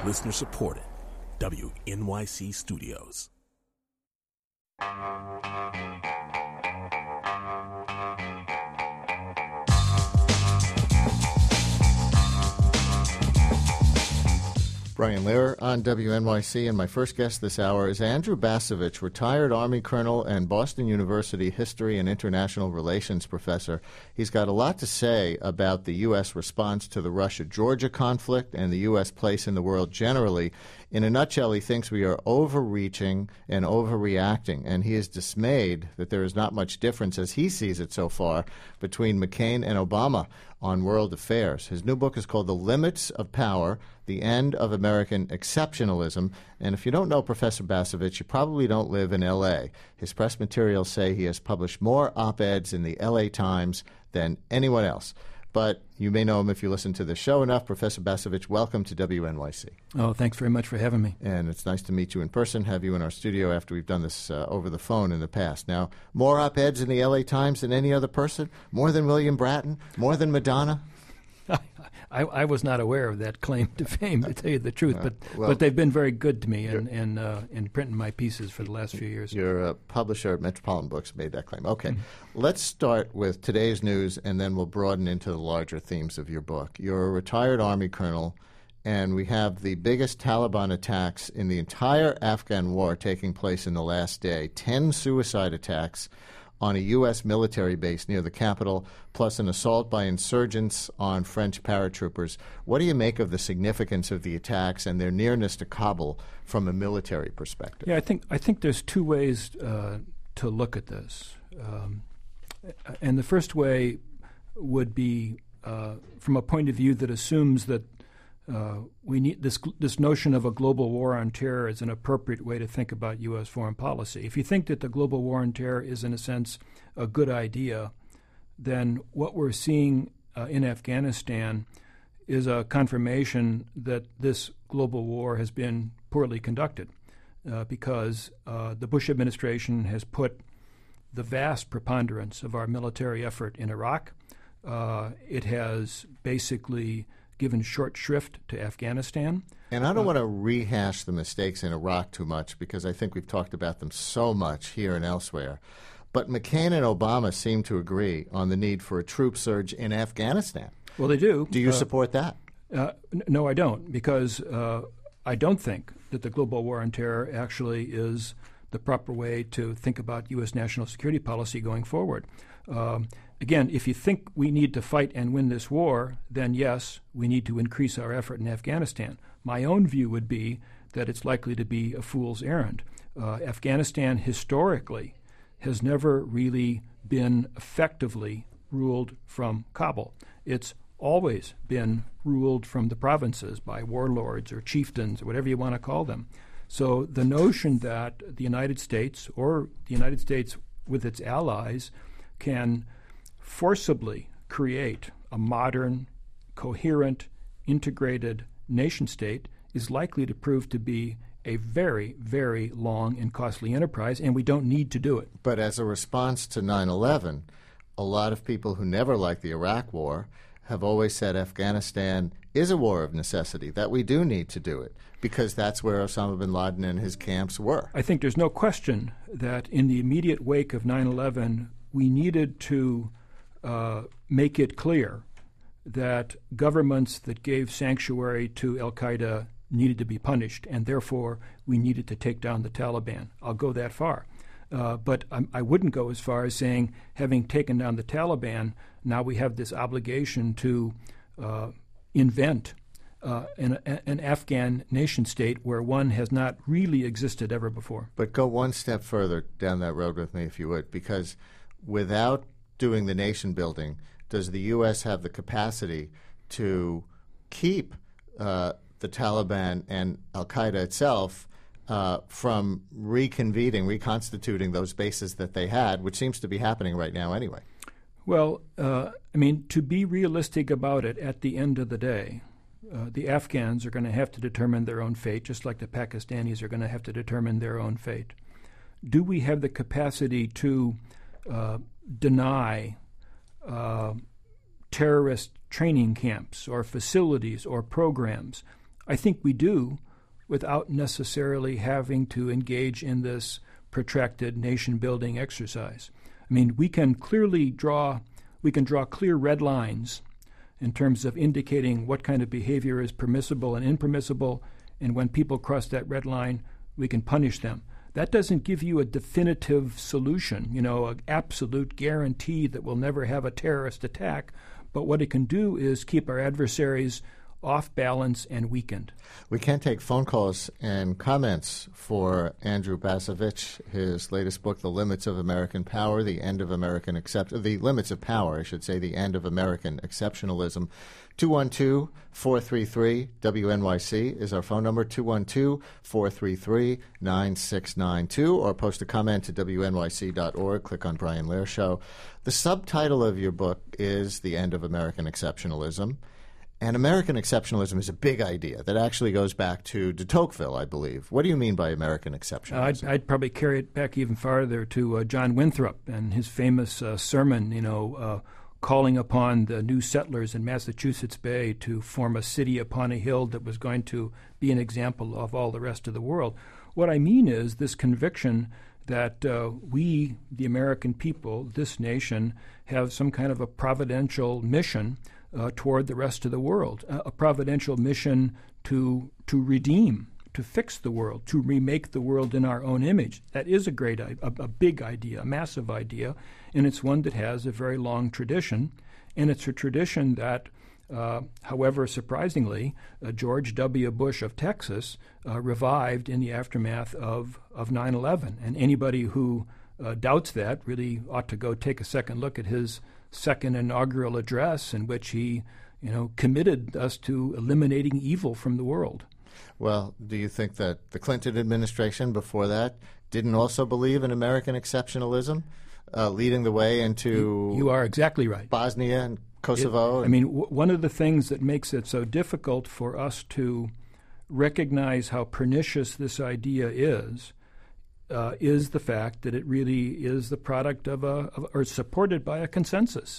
Listener supported. WNYC Studios. Brian Lehrer on WNYC, and my first guest this hour is Andrew Bacevich, retired Army colonel and Boston University history and international relations professor. He's got a lot to say about the U.S. response to the Russia-Georgia conflict and the U.S. place in the world generally. In a nutshell, he thinks we are overreaching and overreacting, and he is dismayed that there is not much difference, as he sees it so far, between McCain and Obama on world affairs. His new book is called The Limits of Power, The End of American Exceptionalism. And if you don't know Professor Bacevich, you probably don't live in L.A. His press materials say he has published more op-eds in the L.A. Times than anyone else. But you may know him if you listen to the show enough. Professor Bacevich, welcome to WNYC. Oh, thanks very much for having me. And it's nice to meet you in person, have you in our studio after we've done this over the phone in the past. Now, more op-eds in the L.A. Times than any other person? More than William Bratton? More than Madonna? I was not aware of that claim to fame, to tell you the truth, but they've been very good to me in printing my pieces for the last few years. Your publisher at Metropolitan Books made that claim. Okay, Let's start with today's news, and then we'll broaden into the larger themes of your book. You're a retired Army colonel, and we have the biggest Taliban attacks in the entire Afghan war taking place in the last day, 10 suicide attacks on a U.S. military base near the capital, plus an assault by insurgents on French paratroopers. What do you make of the significance of the attacks and their nearness to Kabul from a military perspective? Yeah, I think there's two ways to look at this. And the first way would be from a point of view that assumes that we need this notion of a global war on terror is an appropriate way to think about U.S. foreign policy. If you think that the global war on terror is, in a sense, a good idea, then what we're seeing in Afghanistan is a confirmation that this global war has been poorly conducted because the Bush administration has put the vast preponderance of our military effort in Iraq. It has basically given short shrift to Afghanistan. And I don't want to rehash the mistakes in Iraq too much because I think we've talked about them so much here and elsewhere. But McCain and Obama seem to agree on the need for a troop surge in Afghanistan. Well, they do. Do you support that? No, I don't, because I don't think that the global war on terror actually is the proper way to think about U.S. national security policy going forward. Again, if you think we need to fight and win this war, then yes, we need to increase our effort in Afghanistan. My own view would be that it's likely to be a fool's errand. Afghanistan historically has never really been effectively ruled from Kabul. It's always been ruled from the provinces by warlords or chieftains or whatever you want to call them. So the notion that the United States or the United States with its allies can forcibly create a modern, coherent, integrated nation-state is likely to prove to be a very, very long and costly enterprise, and we don't need to do it. But as a response to 9/11, a lot of people who never liked the Iraq War have always said Afghanistan is a war of necessity, that we do need to do it, because that's where Osama bin Laden and his camps were. I think there's no question that in the immediate wake of 9/11, we needed to make it clear that governments that gave sanctuary to al-Qaeda needed to be punished, and therefore we needed to take down the Taliban. I'll go that far. But I wouldn't go as far as saying, having taken down the Taliban, now we have this obligation to invent an Afghan nation-state where one has not really existed ever before. But go one step further down that road with me, if you would, because without doing the nation building, does the U.S. have the capacity to keep the Taliban and al-Qaeda itself from reconstituting those bases that they had, which seems to be happening right now anyway? Well, to be realistic about it, at the end of the day, the Afghans are going to have to determine their own fate, just like the Pakistanis are going to have to determine their own fate. Do we have the capacity to deny terrorist training camps or facilities or programs? I think we do, without necessarily having to engage in this protracted nation-building exercise. I mean, we can draw clear red lines in terms of indicating what kind of behavior is permissible and impermissible, and when people cross that red line, we can punish them. That doesn't give you a definitive solution, an absolute guarantee that we'll never have a terrorist attack, but what it can do is keep our adversaries off balance and weakened. We can take phone calls and comments for Andrew Bacevich, his latest book, The Limits of American Power, The Limits of Power, The End of American Exceptionalism. 212-433-WNYC is our phone number, 212-433-9692, or post a comment to WNYC.org. Click on Brian Lehrer Show. The subtitle of your book is The End of American Exceptionalism. And American exceptionalism is a big idea that actually goes back to de Tocqueville, I believe. What do you mean by American exceptionalism? I'd probably carry it back even farther to John Winthrop and his famous sermon, calling upon the new settlers in Massachusetts Bay to form a city upon a hill that was going to be an example of all the rest of the world. What I mean is this conviction that we, the American people, this nation, have some kind of a providential mission toward the rest of the world, a providential mission to redeem, to fix the world, to remake the world in our own image. That is a big idea, a massive idea, and it's one that has a very long tradition, and it's a tradition that, however surprisingly, George W. Bush of Texas revived in the aftermath of 9/11, and anybody who doubts that really ought to go take a second look at his second inaugural address, in which he, committed us to eliminating evil from the world. Well, do you think that the Clinton administration before that didn't also believe in American exceptionalism, leading the way into You are exactly right. Bosnia and Kosovo? One of the things that makes it so difficult for us to recognize how pernicious this idea is the fact that it really is the product or supported by a consensus.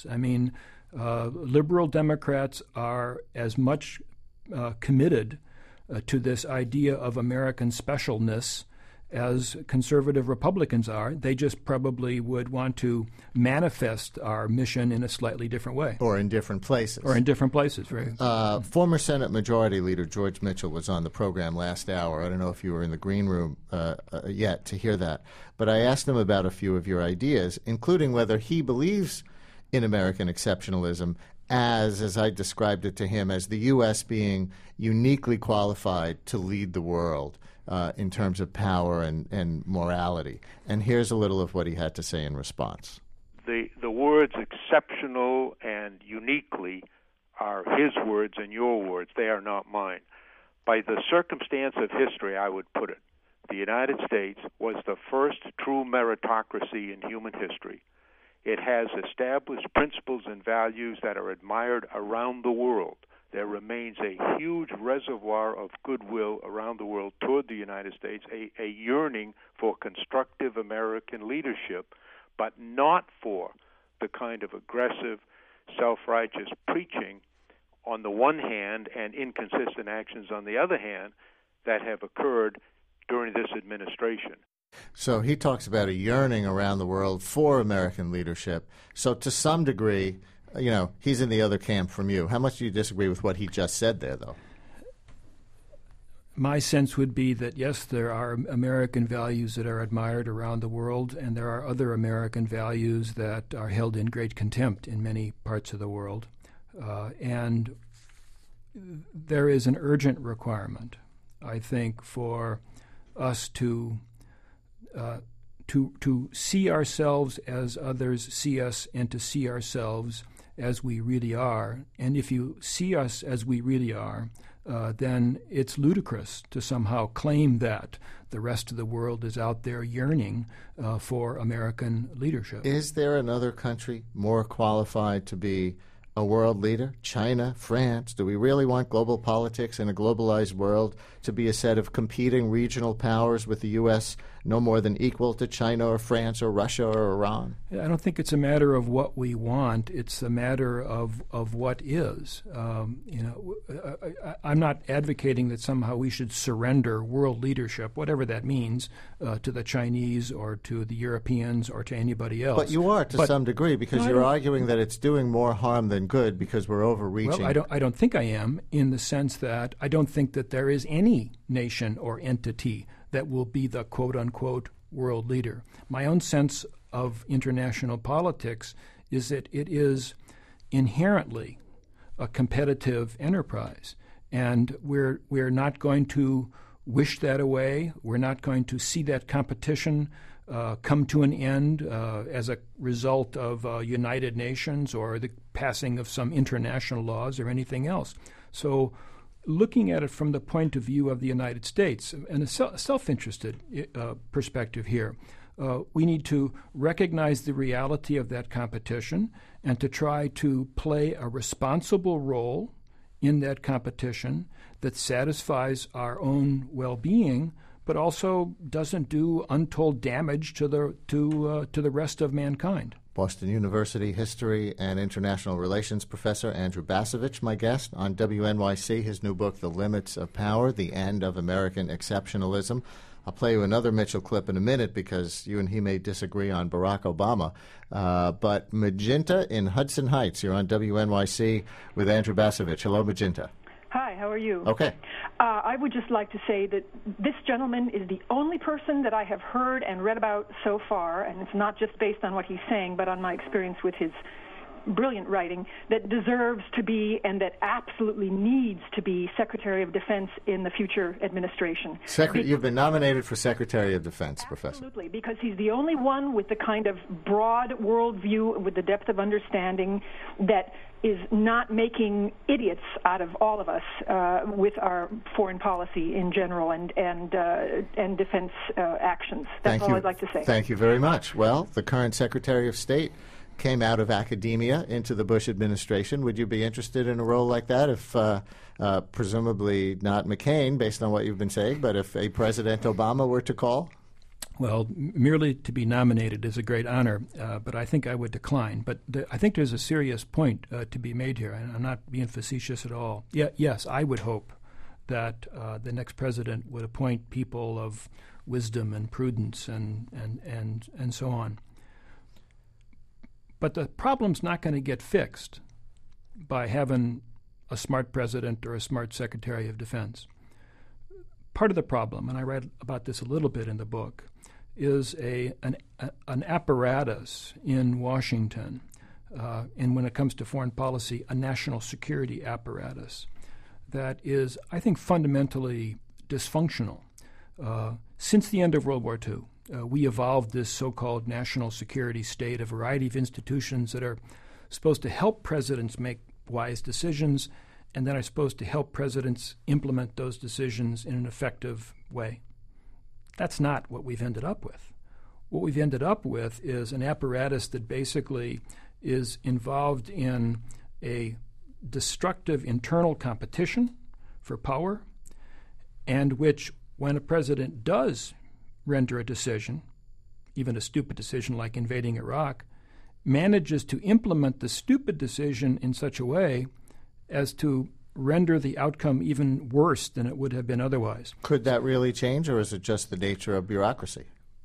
Liberal Democrats are as much committed to this idea of American specialness as conservative Republicans are. They just probably would want to manifest our mission in a slightly different way. Or in different places. Right. Former Senate Majority Leader George Mitchell was on the program last hour. I don't know if you were in the green room yet to hear that. But I asked him about a few of your ideas, including whether he believes in American exceptionalism as I described it to him, as the U.S. being uniquely qualified to lead the world in terms of power and morality. And here's a little of what he had to say in response. The words exceptional and uniquely are his words and your words. They are not mine. By the circumstance of history, I would put it, the United States was the first true meritocracy in human history. It has established principles and values that are admired around the world. There remains a huge reservoir of goodwill around the world toward the United States, a yearning for constructive American leadership, but not for the kind of aggressive, self-righteous preaching on the one hand and inconsistent actions on the other hand that have occurred during this administration. So he talks about a yearning around the world for American leadership. So to some degree, he's in the other camp from you. How much do you disagree with what he just said there, though? My sense would be that, yes, there are American values that are admired around the world, and there are other American values that are held in great contempt in many parts of the world. And there is an urgent requirement, I think, for us to see ourselves as others see us, and to see ourselves as we really are. And if you see us as we really are, then it's ludicrous to somehow claim that the rest of the world is out there yearning for American leadership. Is there another country more qualified to be a world leader? China, France? Do we really want global politics in a globalized world to be a set of competing regional powers with the U.S. no more than equal to China or France or Russia or Iran? I don't think it's a matter of what we want. It's a matter of what is. I'm not advocating that somehow we should surrender world leadership, whatever that means, to the Chinese or to the Europeans or to anybody else. But you are to some degree, because you're arguing that it's doing more harm than good because we're overreaching. Well, I don't think I am, in the sense that I don't think that there is any nation or entity that will be the quote-unquote world leader. My own sense of international politics is that it is inherently a competitive enterprise, and we're not going to wish that away. We're not going to see that competition come to an end as a result of United Nations or the passing of some international laws or anything else. So looking at it from the point of view of the United States, and a self-interested perspective here, we need to recognize the reality of that competition and to try to play a responsible role in that competition that satisfies our own well-being, but also doesn't do untold damage to the rest of mankind. Boston University History and International Relations Professor Andrew Bacevich, my guest on WNYC, his new book, The Limits of Power, The End of American Exceptionalism. I'll play you another Mitchell clip in a minute because you and he may disagree on Barack Obama. But Magenta in Hudson Heights, you're on WNYC with Andrew Bacevich. Hello, Magenta. Hi, how are you? Okay. I would just like to say that this gentleman is the only person that I have heard and read about so far, and it's not just based on what he's saying, but on my experience with his brilliant writing, that deserves to be and that absolutely needs to be Secretary of Defense in the future administration. You've been nominated for Secretary of Defense, Professor. Absolutely, because he's the only one with the kind of broad worldview, with the depth of understanding that is not making idiots out of all of us with our foreign policy in general and defense actions. That's all I'd like to say. Thank you very much. Well, the current Secretary of State came out of academia into the Bush administration. Would you be interested in a role like that if, presumably not McCain, based on what you've been saying, but if a President Obama were to call? Well, merely to be nominated is a great honor, but I think I would decline. But I think there's a serious point to be made here, and I'm not being facetious at all. Yes, I would hope that the next president would appoint people of wisdom and prudence and so on. But the problem's not going to get fixed by having a smart president or a smart Secretary of Defense. Part of the problem, and I read about this a little bit in the book, is an apparatus in Washington, and when it comes to foreign policy, a national security apparatus that is, I think, fundamentally dysfunctional. Since the end of World War II, we evolved this so-called national security state, a variety of institutions that are supposed to help presidents make wise decisions and then are supposed to help presidents implement those decisions in an effective way. That's not what we've ended up with. What we've ended up with is an apparatus that basically is involved in a destructive internal competition for power, and which, when a president does render a decision, even a stupid decision like invading Iraq, manages to implement the stupid decision in such a way as to render the outcome even worse than it would have been otherwise. Could that really change, or is it just the nature of bureaucracy?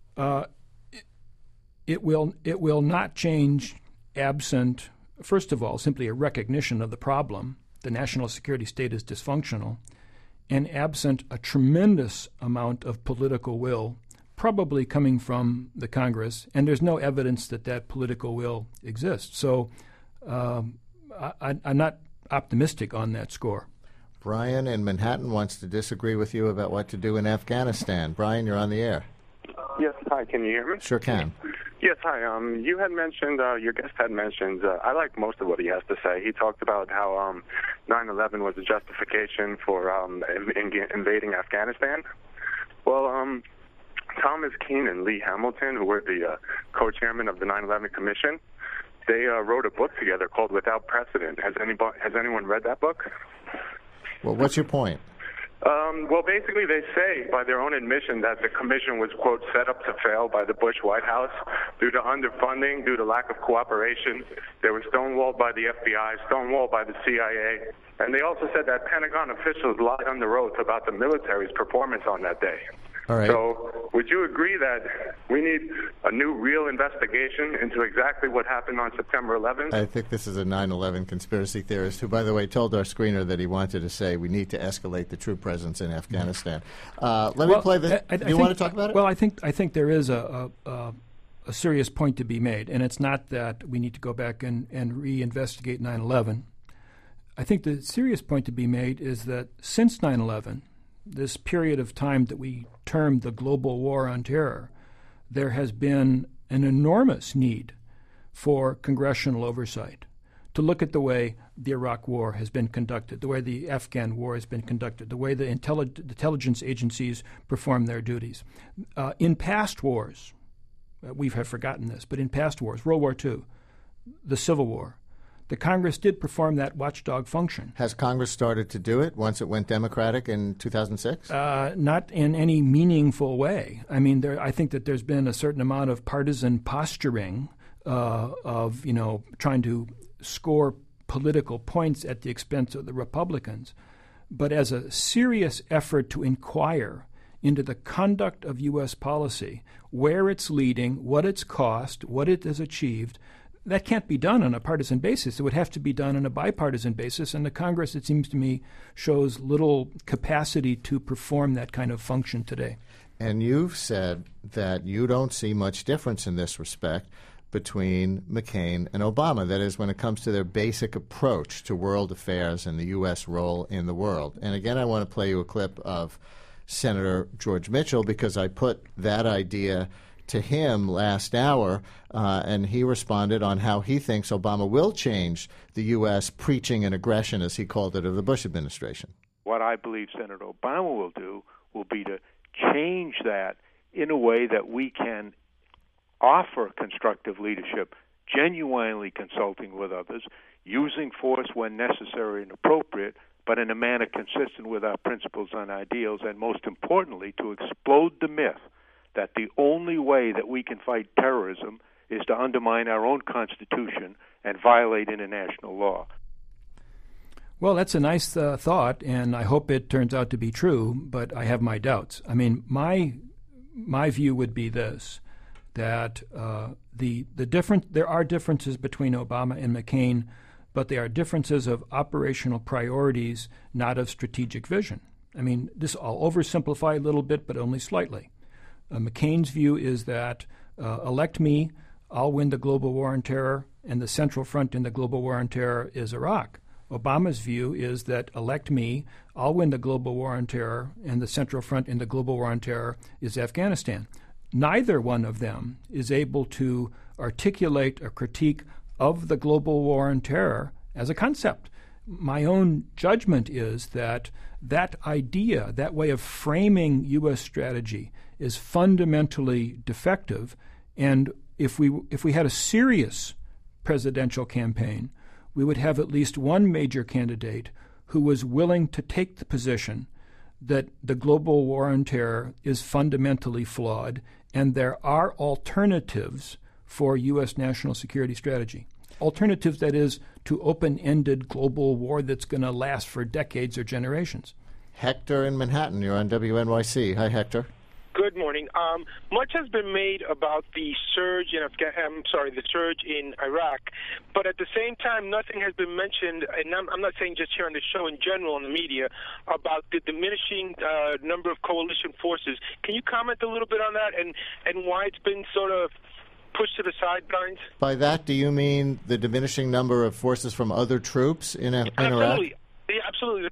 It will not change absent, first of all, simply a recognition of the problem. The national security state is dysfunctional, and absent a tremendous amount of political will, probably coming from the Congress, and there's no evidence that that political will exists. So I'm not optimistic on that score. Brian in Manhattan wants to disagree with you about what to do in Afghanistan. Brian, you're on the air. Yes, hi, can you hear me? Sure can. Yes, hi. You had mentioned, your guest had mentioned, I like most of what he has to say. He talked about how 9/11 was a justification for invading Afghanistan. Well, Thomas Keane and Lee Hamilton, who were the co-chairman of the 9/11 Commission, they wrote a book together called Without Precedent. Has anyone read that book? Well, what's your point? Well, basically, they say by their own admission that the commission was, quote, set up to fail by the Bush White House due to underfunding, due to lack of cooperation. They were stonewalled by the FBI, stonewalled by the CIA. And they also said that Pentagon officials lied under oath about the military's performance on that day. All right. So would you agree that we need a new real investigation into exactly what happened on September 11th? I think this is a 9/11 conspiracy theorist who, by the way, told our screener that he wanted to say we need to escalate the troop presence in Afghanistan. Let me play the... Do you want to talk about it? Well, I think there is a serious point to be made, and it's not that we need to go back and reinvestigate 9/11. I think the serious point to be made is that since 9/11, this period of time that we term the global war on terror, there has been an enormous need for congressional oversight to look at the way the Iraq war has been conducted, the way the Afghan war has been conducted, the way the intelligence agencies perform their duties. In past wars, we have forgotten this, but in past wars, World War II, the Civil War, the Congress did perform that watchdog function. Has Congress started to do it once it went Democratic in 2006? Not in any meaningful way. I mean, I think that there's been a certain amount of partisan posturing of, trying to score political points at the expense of the Republicans. But as a serious effort to inquire into the conduct of U.S. policy, where it's leading, what it's cost, what it has achieved, that can't be done on a partisan basis. It would have to be done on a bipartisan basis, and the Congress, it seems to me, shows little capacity to perform that kind of function today. And you've said that you don't see much difference in this respect between McCain and Obama. That is, when it comes to their basic approach to world affairs and the U.S. role in the world. And again, I want to play you a clip of Senator George Mitchell because I put that idea to him last hour, and he responded on how he thinks Obama will change the U.S. preaching and aggression, as he called it, of the Bush administration. What I believe Senator Obama will do will be to change that in a way that we can offer constructive leadership, genuinely consulting with others, using force when necessary and appropriate, but in a manner consistent with our principles and ideals, and most importantly, to explode the myth that the only way that we can fight terrorism is to undermine our own Constitution and violate international law. Well, that's a nice thought, and I hope it turns out to be true, but I have my doubts. I mean, my view would be this, that there are differences between Obama and McCain, but they are differences of operational priorities, not of strategic vision. I mean, I'll oversimplify a little bit, but only slightly. McCain's view is that elect me, I'll win the global war on terror, and the central front in the global war on terror is Iraq. Obama's view is that elect me, I'll win the global war on terror, and the central front in the global war on terror is Afghanistan. Neither one of them is able to articulate a critique of the global war on terror as a concept. My own judgment is that idea, that way of framing U.S. strategy, is fundamentally defective. And if we had a serious presidential campaign, we would have at least one major candidate who was willing to take the position that the global war on terror is fundamentally flawed, and there are alternatives for U.S. national security strategy. Alternatives, that is, to open-ended global war that's going to last for decades or generations. Hector in Manhattan, you're on WNYC. Hi, Hector. Good morning. Much has been made about the surge in Iraq, but at the same time, nothing has been mentioned, and I'm not saying just here on the show, in general in the media, about the diminishing number of coalition forces. Can you comment a little bit on that and why it's been sort of pushed to the sidelines? By that, do you mean the diminishing number of forces from other troops in Iraq? Yeah, absolutely.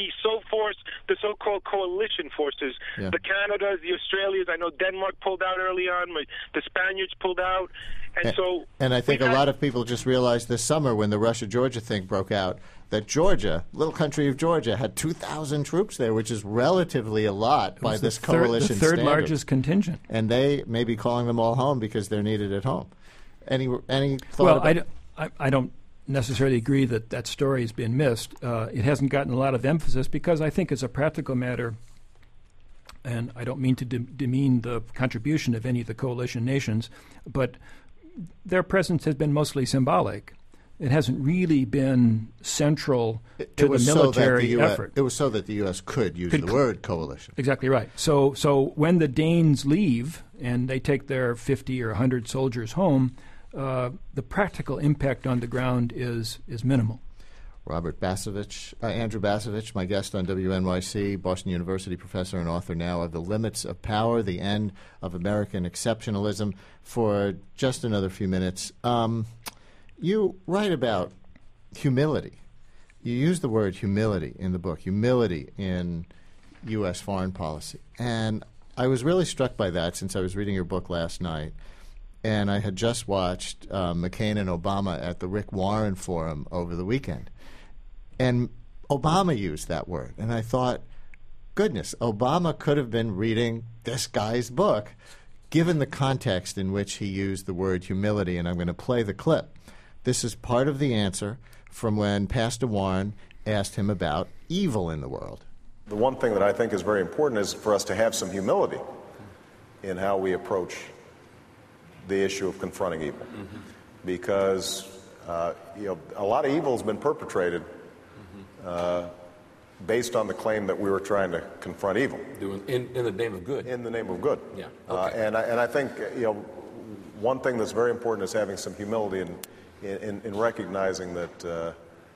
The so-called coalition forces, the Canadas, the Australians. I know Denmark pulled out early on. The Spaniards pulled out. And I think a lot of people just realized this summer when the Russia-Georgia thing broke out that Georgia, little country of Georgia, had 2,000 troops there, which is relatively a lot by this coalition the third standard. largest contingent. And they may be calling them all home because they're needed at home. Any thought? Well, I don't necessarily agree that that story has been missed. It hasn't gotten a lot of emphasis because I think, as a practical matter, and I don't mean to demean the contribution of any of the coalition nations, but their presence has been mostly symbolic. It hasn't really been central to the military effort. It was so that the U.S. could use the word coalition. Exactly right. So when the Danes leave and they take their 50 or 100 soldiers home, the practical impact on the ground is minimal. Robert Bacevich, Andrew Bacevich, my guest on WNYC, Boston University professor and author now of The Limits of Power, The End of American Exceptionalism. For just another few minutes, you write about humility. You use the word humility in the book, humility in U.S. foreign policy. And I was really struck by that since I was reading your book last night. And I had just watched McCain and Obama at the Rick Warren Forum over the weekend. And Obama used that word. And I thought, goodness, Obama could have been reading this guy's book, given the context in which he used the word humility. And I'm going to play the clip. This is part of the answer from when Pastor Warren asked him about evil in the world. The one thing that I think is very important is for us to have some humility in how we approach the issue of confronting evil. Because a lot of evil has been perpetrated based on the claim that we were trying to confront evil. In the name of good. In the name of good. Yeah. Okay. And I think one thing that's very important is having some humility in recognizing that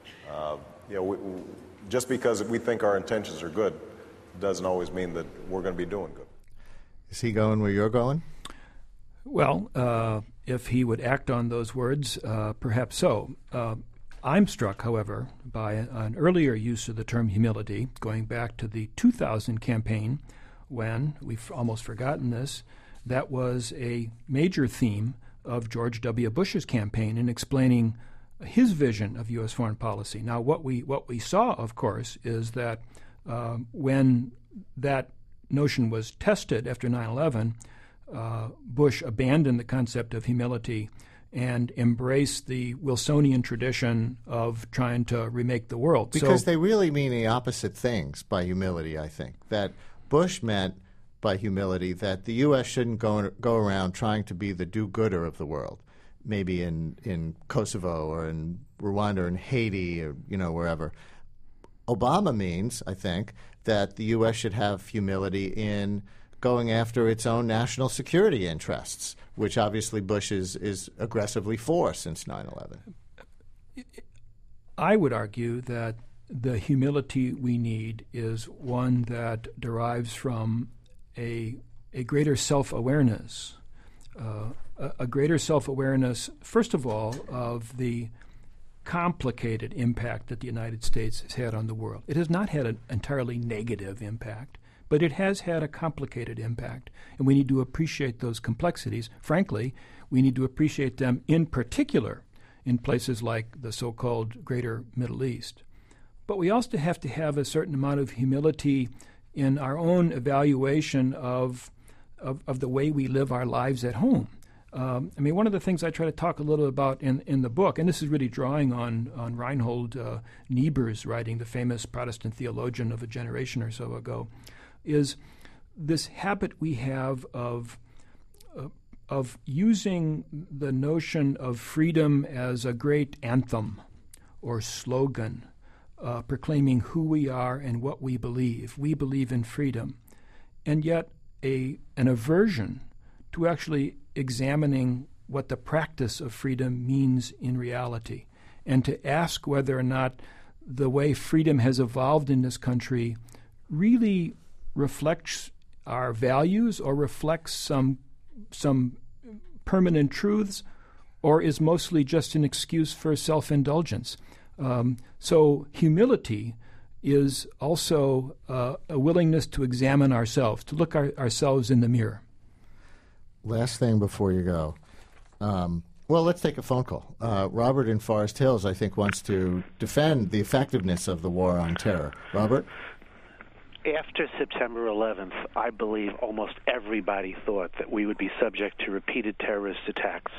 just because we think our intentions are good doesn't always mean that we're going to be doing good. Is he going where you're going? Well, if he would act on those words, perhaps so. I'm struck, however, by an earlier use of the term humility, going back to the 2000 campaign, when, we've almost forgotten this, that was a major theme of George W. Bush's campaign in explaining his vision of U.S. foreign policy. Now, what we saw, of course, is that when that notion was tested after 9/11, Bush abandoned the concept of humility and embraced the Wilsonian tradition of trying to remake the world. Because they really mean the opposite things by humility, I think. That Bush meant by humility that the U.S. shouldn't go around trying to be the do-gooder of the world, maybe in Kosovo or in Rwanda or in Haiti or wherever. Obama means, I think, that the U.S. should have humility in going after its own national security interests, which obviously Bush is aggressively for since 9/11. I would argue that the humility we need is one that derives from a greater self-awareness, a greater self-awareness, first of all, of the complicated impact that the United States has had on the world. It has not had an entirely negative impact, but it has had a complicated impact, and we need to appreciate those complexities. Frankly, we need to appreciate them in particular in places like the so-called Greater Middle East. But we also have to have a certain amount of humility in our own evaluation of the way we live our lives at home. One of the things I try to talk a little about in the book, and this is really drawing on Reinhold Niebuhr's writing, the famous Protestant theologian of a generation or so ago, is this habit we have of using the notion of freedom as a great anthem or slogan, proclaiming who we are and what we believe. We believe in freedom. And yet an aversion to actually examining what the practice of freedom means in reality, and to ask whether or not the way freedom has evolved in this country really reflects our values or reflects some permanent truths, or is mostly just an excuse for self-indulgence. So humility is also a willingness to examine ourselves, to look ourselves in the mirror. Last thing before you go. Well, let's take a phone call. Robert in Forest Hills, I think, wants to defend the effectiveness of the war on terror. Robert? After September 11th, I believe almost everybody thought that we would be subject to repeated terrorist attacks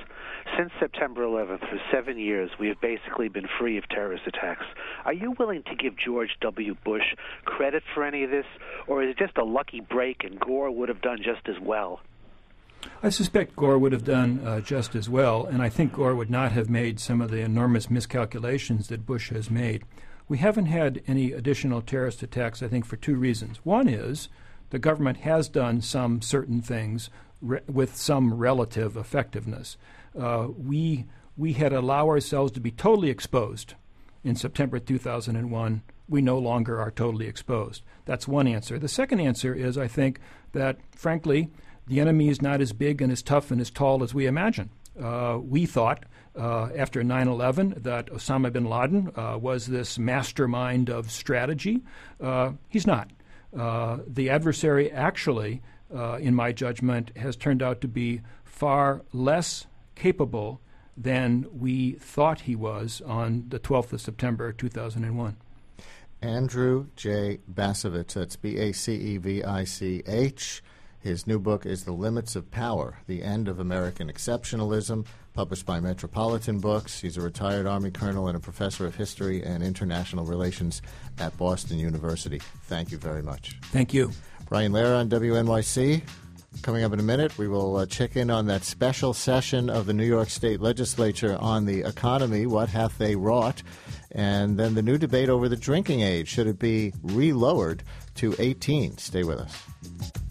Since September 11th, for 7 years, we have basically been free of terrorist attacks. Are you willing to give George W. Bush credit for any of this, or is it just a lucky break and Gore would have done just as well? I suspect Gore would have done just as well, and I think Gore would not have made some of the enormous miscalculations that Bush has made. We haven't had any additional terrorist attacks, I think, for two reasons. One is the government has done some certain things with some relative effectiveness. We had allowed ourselves to be totally exposed in September 2001. We no longer are totally exposed. That's one answer. The second answer is, I think, that, frankly, the enemy is not as big and as tough and as tall as we imagine. We thought after 9/11 that Osama bin Laden was this mastermind of strategy. He's not. The adversary actually, in my judgment, has turned out to be far less capable than we thought he was on the 12th of September 2001. Andrew J. Bacevich, that's Bacevich. His new book is The Limits of Power, The End of American Exceptionalism, published by Metropolitan Books. He's a retired Army colonel and a professor of history and international relations at Boston University. Thank you very much. Thank you. Brian Lehrer on WNYC. Coming up in a minute, we will check in on that special session of the New York State Legislature on the economy, what hath they wrought, and then the new debate over the drinking age. Should it be re-lowered to 18? Stay with us.